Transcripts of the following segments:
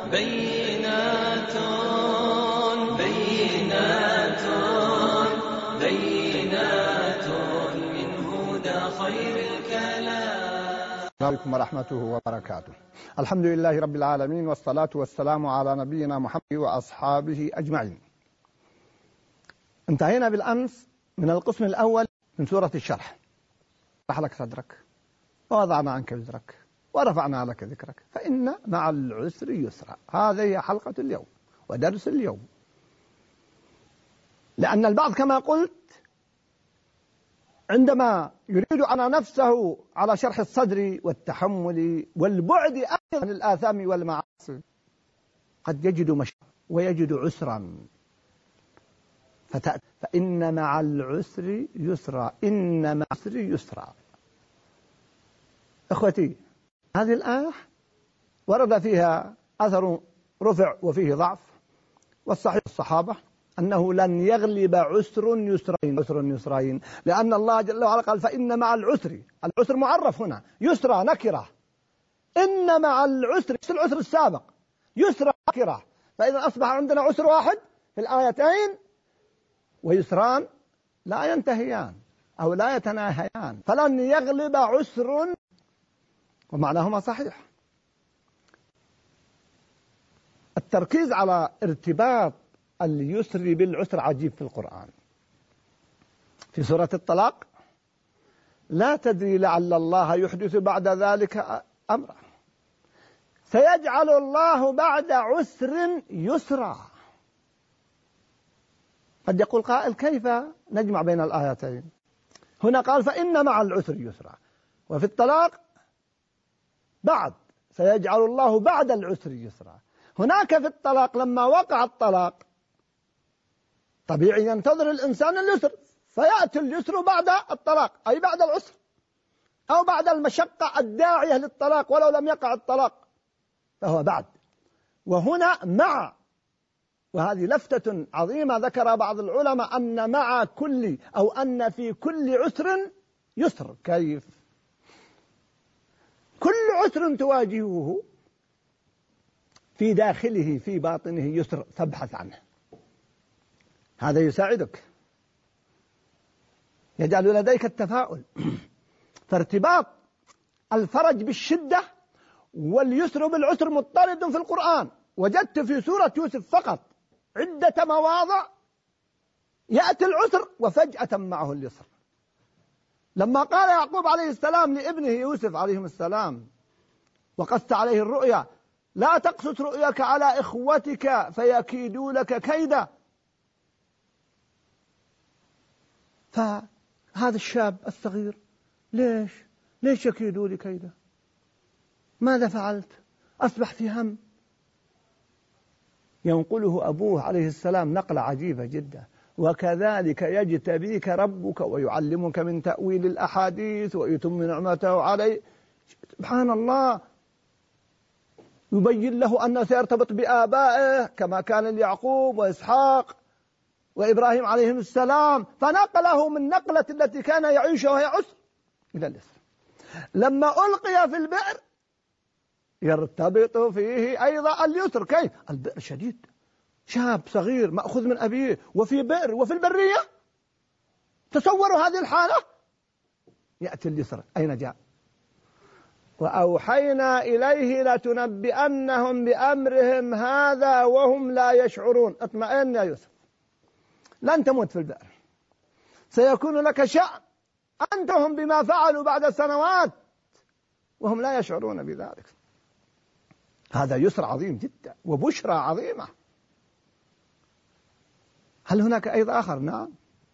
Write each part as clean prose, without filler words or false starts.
بينات بينات بينات من هدى خير الكلام. السلام عليكم ورحمته وبركاته. الحمد لله رب العالمين، والصلاة والسلام على نبينا محمد وأصحابه أجمعين. انتهينا بالأمس من القسم الأول من سورة الشرح. شرح لك صدرك ووضعنا عنك وزرك ورفعنا لك ذكرك فإن مع العسر يسرا. هذه هي حلقة اليوم ودرس اليوم، لأن البعض كما قلت عندما يريد على نفسه على شرح الصدر والتحمل والبعد عن الآثام والمعاصي قد يجد مشقة ويجد عسرا، فإن مع العسر يسرا، إن مع العسر يسرا. إخوتي، هذه الآية ورد فيها أثر رفع وفيه ضعف، والصحيح الصحابة أنه لن يغلب عسر يسرين، لأن الله جل وعلا قال فإن مع العسر، العسر معرف هنا، يسرى نكرة، إن مع العسر العسر السابق يسرى نكرة، فإذا أصبح عندنا عسر واحد في الآيتين ويسران لا ينتهيان أو لا يتناهيان، فلن يغلب عسر، ومعناهما صحيح. التركيز على ارتباط اليسر بالعسر عجيب في القرآن. في سورة الطلاق: لا تدري لعل الله يحدث بعد ذلك أمرا، سيجعل الله بعد عسر يسرا. قد يقول قائل كيف نجمع بين الآيتين؟ هنا قال فإن مع العسر يسرا، وفي الطلاق بعد سيجعل الله بعد العسر يسرا. هناك في الطلاق لما وقع الطلاق طبيعي ينتظر الإنسان اليسر، فيأتي اليسر بعد الطلاق، أي بعد العسر أو بعد المشقة الداعية للطلاق ولو لم يقع الطلاق فهو بعد. وهنا مع، وهذه لفتة عظيمة ذكر بعض العلماء أن مع كل أو أن في كل عسر يسر. كيف؟ كل عسر تواجهه في داخله في باطنه يسر تبحث عنه، هذا يساعدك، يجعل لديك التفاؤل. فارتباط الفرج بالشدة واليسر بالعسر مضطرد في القرآن. وجدت في سورة يوسف فقط عدة مواضع يأتي العسر وفجأة معه اليسر. لما قال يعقوب عليه السلام لابنه يوسف عليه السلام وقص عليه الرؤيا: لا تقصص رؤياك على إخوتك فيكيدوا لك كيدا. فهذا الشاب الصغير ليش يكيدوا لي كيدا؟ ماذا فعلت؟ أصبح في هم. ينقله أبوه عليه السلام نقلة عجيبة جدا: وكذلك يجتبيك ربك ويعلمك من تأويل الأحاديث ويتم نعمته عليه. سبحان الله، يبين له أنه سيرتبط بآبائه كما كان ليعقوب وإسحاق وإبراهيم عليهم السلام، فنقله من نقلة التي كان يعيشها وهي عسر إلى اليسر. لما ألقي في البئر يرتبط فيه أيضا اليسر. كيف؟ البئر شديد، شاب صغير مأخوذ من أبيه وفي بئر وفي البرية، تصوروا هذه الحالة. يأتي اليسر، أين جاء؟ وأوحينا إليه لتنبئنهم بأمرهم هذا وهم لا يشعرون. اطمئن يا يوسف، لن تموت في البئر، سيكون لك شأن أنتهم بما فعلوا بعد سنوات وهم لا يشعرون بذلك. هذا يسر عظيم جدا وبشرى عظيمة. هل هناك أيض آخر؟ نعم،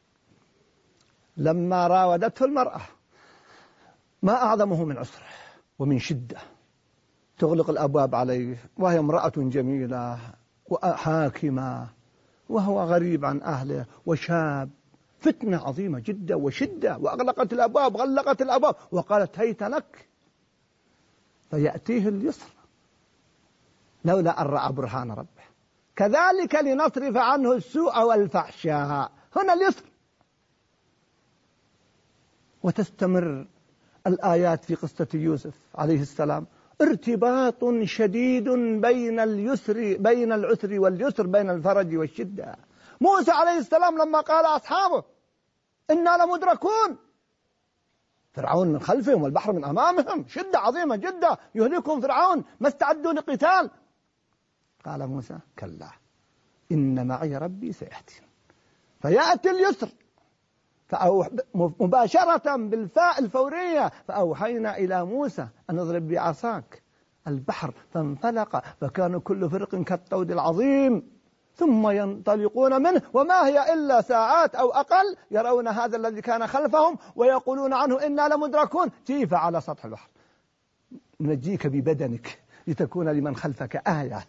لما راودته المرأة، ما أعظمه من عسر ومن شدة، تغلق الأبواب عليه وهي امرأة جميلة وحاكمة وهو غريب عن أهله وشاب، فتنة عظيمة جدا وشدة، وأغلقت الأبواب، غلقت الأبواب وقالت هيت لك، فيأتيه اليسر لولا أن رأى برهان ربه. كذلك لنصرف عنه السوء والفحشاء، هنا اليسر. وتستمر الآيات في قصة يوسف عليه السلام ارتباط شديد بين العسر واليسر، بين الفرج والشدة. موسى عليه السلام لما قال أصحابه إنا لمدركون، فرعون من خلفهم والبحر من أمامهم، شدة عظيمة جدا، يهلكهم فرعون، ما استعدوا لقتال. قال موسى كلا إن معي ربي سيهدين. فيأتي اليسر مباشرة بالفاء الفورية، فأوحينا إلى موسى أن اضرب بعصاك البحر فانفلق فكان كل فرق كالطود العظيم ثم ينطلقون منه وما هي إلا ساعات أو أقل يرون هذا الذي كان خلفهم ويقولون عنه إنا لمدركون. كيف على سطح البحر نجيك ببدنك لتكون لمن خلفك آية.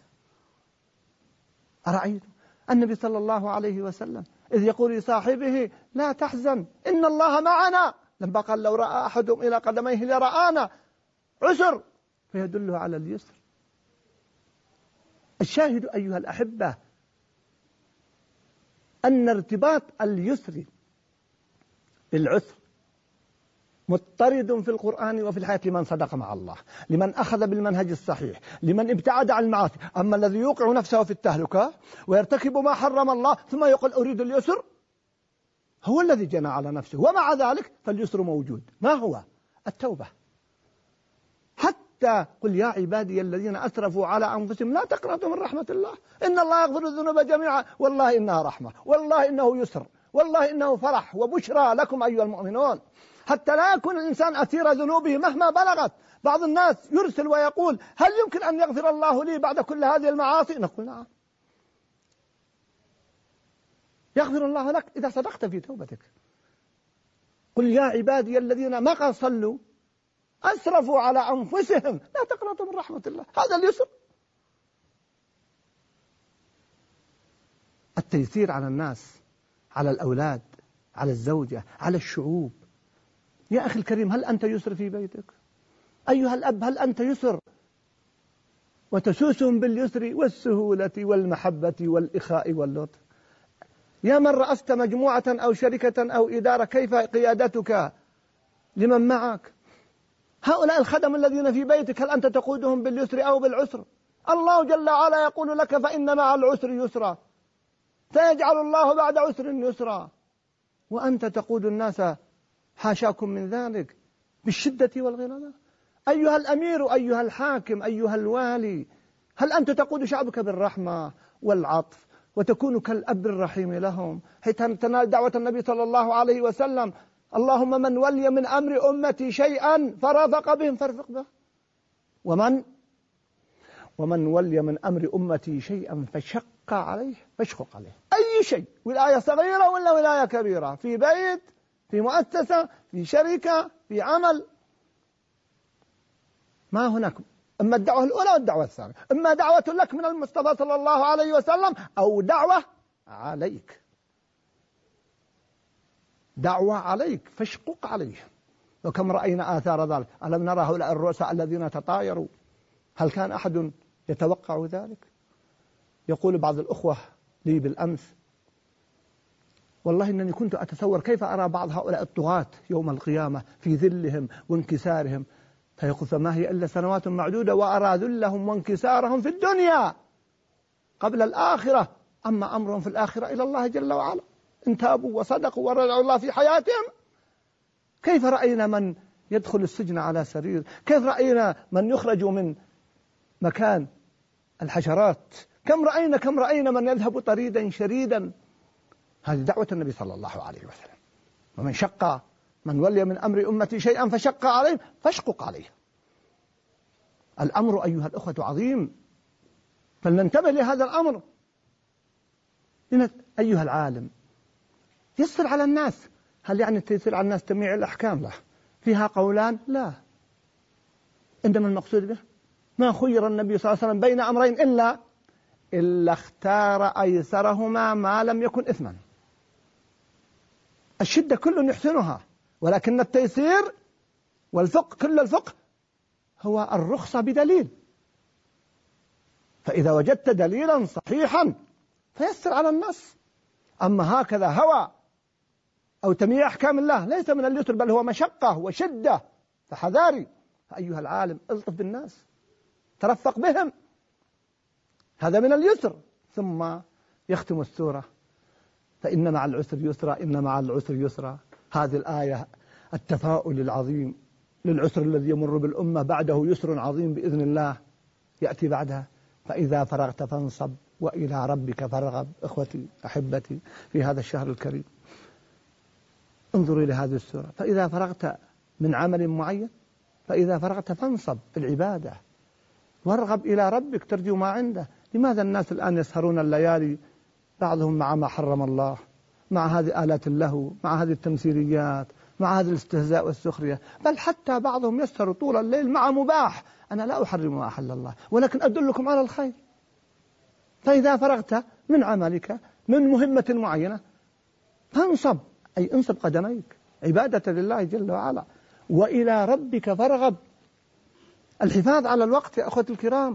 أرأيت النبي صلى الله عليه وسلم إذ يقول لصاحبه لا تحزن إن الله معنا، لما قال لو رأى أحدهم إلى قدميه لرآنا، عسر فيدله على اليسر. الشاهد أيها الأحبة أن ارتباط اليسر بالعسر مضطرد في القرآن وفي الحياة لمن صدق مع الله، لمن أخذ بالمنهج الصحيح، لمن ابتعد عن المعاصي. أما الذي يوقع نفسه في التهلكة ويرتكب ما حرم الله ثم يقول أريد اليسر، هو الذي جنى على نفسه. ومع ذلك فاليسر موجود، ما هو؟ التوبة. حتى قل يا عبادي الذين أسرفوا على أنفسهم لا تقنطوا من رحمة الله إن الله يغفر الذنوب جميعا، والله إنها رحمة، والله إنه يسر، والله إنه فرح وبشرى لكم أيها المؤمنون. حتى لا يكون الإنسان أسير ذنوبه مهما بلغت. بعض الناس يرسل ويقول هل يمكن أن يغفر الله لي بعد كل هذه المعاصي؟ نقول نعم، يغفر الله لك إذا صدقت في توبتك. قل يا عبادي الذين ما صلوا أسرفوا على أنفسهم لا تقنطوا من رحمة الله، هذا اليسر. التيسير على الناس، على الأولاد، على الزوجة، على الشعوب. يا أخي الكريم هل أنت يسر في بيتك؟ أيها الأب هل أنت يسر وتسوسهم باليسر والسهولة والمحبة والإخاء واللطف؟ يا من رأست مجموعة أو شركة أو إدارة، كيف قيادتك لمن معك؟ هؤلاء الخدم الذين في بيتك هل أنت تقودهم باليسر أو بالعسر؟ الله جل وعلا يقول لك فإن مع العسر يسرا، سيجعل الله بعد عسر يسرا، وأنت تقود الناس حاشاكم من ذلك بالشدة والغلظة. أيها الأمير، أيها الحاكم، أيها الوالي، هل أنت تقود شعبك بالرحمة والعطف وتكون كالأب الرحيم لهم حتى تنال دعوة النبي صلى الله عليه وسلم اللهم من ولي من أمر أمتي شيئا فرافق بهم فارفق به، ومن ولي من أمر أمتي شيئا فشق عليه فاشقق عليه. أي شيء، ولاية صغيرة ولا ولاية كبيرة، في بيت، في مؤسسة، في شركة، في عمل، ما هناك إما الدعوة الأولى والدعوة الثانية، إما دعوة لك من المصطفى صلى الله عليه وسلم أو دعوة عليك، دعوة عليك فاشقق عليه. وكم رأينا آثار ذلك. ألم نرى هؤلاء الرؤساء الذين تطايروا؟ هل كان أحد يتوقع ذلك؟ يقول بعض الأخوة لي بالأمس والله إنني كنت أتصور كيف أرى بعض هؤلاء الطغاة يوم القيامة في ذلهم وانكسارهم، فيقول فما هي إلا سنوات معدودة وأرى ذلهم وانكسارهم في الدنيا قبل الآخرة، أما أمرهم في الآخرة إلى الله جل وعلا إن تابوا وصدقوا ورجعوا الله في حياتهم. كيف رأينا من يدخل السجن على سرير؟ كيف رأينا من يخرج من مكان الحشرات؟ كم رأينا من يذهب طريدا شريدا؟ هذه دعوة النبي صلى الله عليه وسلم. من ولي من أمر أمتي شيئا فشق عليه فاشقق عليه. الأمر أيها الأخوة عظيم، فلننتبه لهذا الأمر. أيها العالم يسر على الناس. هل يعني التيسير على الناس تميع الأحكام؟ لا، فيها قولان، لا. إنما المقصود به ما خير النبي صلى الله عليه وسلم بين أمرين إلا اختار أيسرهما ما لم يكن إثما. الشدة كل يحسنها، ولكن التيسير والفقه كل الفقه هو الرخصة بدليل. فإذا وجدت دليلا صحيحا فيسر على الناس. أما هكذا هوى أو تمييع أحكام الله ليس من اليسر، بل هو مشقة وشدة، فحذاري. أيها العالم الطف بالناس، ترفق بهم، هذا من اليسر. ثم يختم السورة فإن مع العسر يسرا، إن مع العسر يسرا. هذه الآية التفاؤل العظيم للعسر الذي يمر بالأمة، بعده يسر عظيم بإذن الله يأتي بعدها. فإذا فرغت فانصب وإلى ربك فارغب. إخوتي أحبتي في هذا الشهر الكريم، انظروا إلى هذه السورة. فإذا فرغت من عمل معين، فإذا فرغت فانصب في العبادة وارغب إلى ربك ترجو ما عنده. لماذا الناس الآن يسهرون الليالي بعضهم مع ما حرم الله، مع هذه آلات اللهو، مع هذه التمثيليات، مع هذا الاستهزاء والسخرية، بل حتى بعضهم يسهر طول الليل مع مباح. أنا لا أحرم ما أحل الله، ولكن أدلكم على الخير. فإذا فرغت من عملك من مهمة معينة فانصب، أي انصب قدميك عبادة لله جل وعلا، وإلى ربك فارغب. الحفاظ على الوقت يا أخوة الكرام.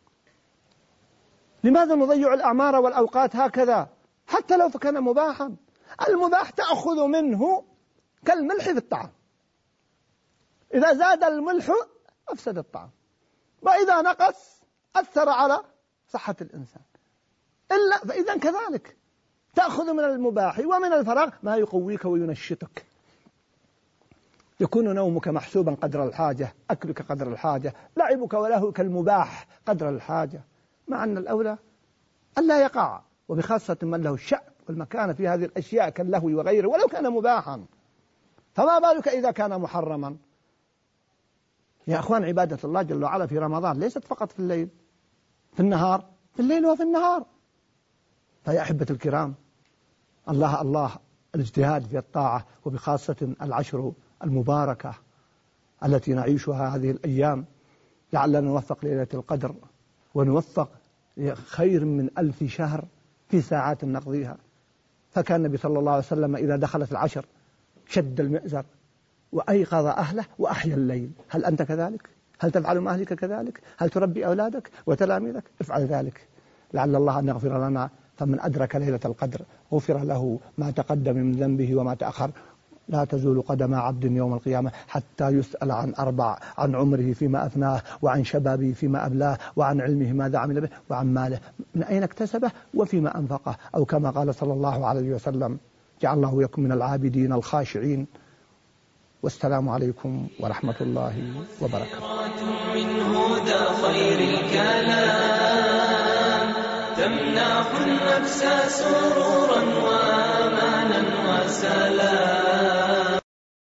لماذا نضيع الأعمار والأوقات هكذا حتى لو كان مباحا؟ المباح تأخذ منه كالملح في الطعام، إذا زاد الملح أفسد الطعام، وإذا نقص أثر على صحة الإنسان. إلا فإذا كذلك تأخذ من المباح ومن الفراغ ما يقويك وينشطك. يكون نومك محسوبا قدر الحاجة، أكلك قدر الحاجة، لعبك ولهوك المباح قدر الحاجة، مع أن الأولى ألا يقع، وبخاصة من له الشأن والمكانة في هذه الأشياء كاللهو وغيره ولو كان مباحا، فما بالك إذا كان محرما. يا أخوان، عبادة الله جل وعلا في رمضان ليست فقط في الليل، في النهار، في الليل وفي النهار. فيا أحبة الكرام، الله الاجتهاد في الطاعة، وبخاصة العشر المباركة التي نعيشها هذه الأيام، لعلنا نوفق ليلة القدر ونوفق خير من 1000 شهر في ساعات نقضيها. فكان النبي صلى الله عليه وسلم إذا دخلت العشر شد المئزر وأيقظ أهله وأحيا الليل. هل أنت كذلك؟ هل تفعل مع أهلك كذلك؟ هل تربي أولادك وتلاميذك؟ افعل ذلك لعل الله أن يغفر لنا. فمن أدرك ليلة القدر غفر له ما تقدم من ذنبه وما تأخر. لا تزول قدم عبد يوم القيامة حتى يسأل عن 4: عن عمره فيما أفناه، وعن شبابه فيما أبلاه، وعن علمه ماذا عمل به، وعن ماله من أين اكتسبه وفيما أنفقه، أو كما قال صلى الله عليه وسلم: جعل الله يكن من العابدين الخاشعين. والسلام عليكم ورحمة الله وبركاته. من هدى خير الكلام تمنح النفس سرورا وأمانا وسلام.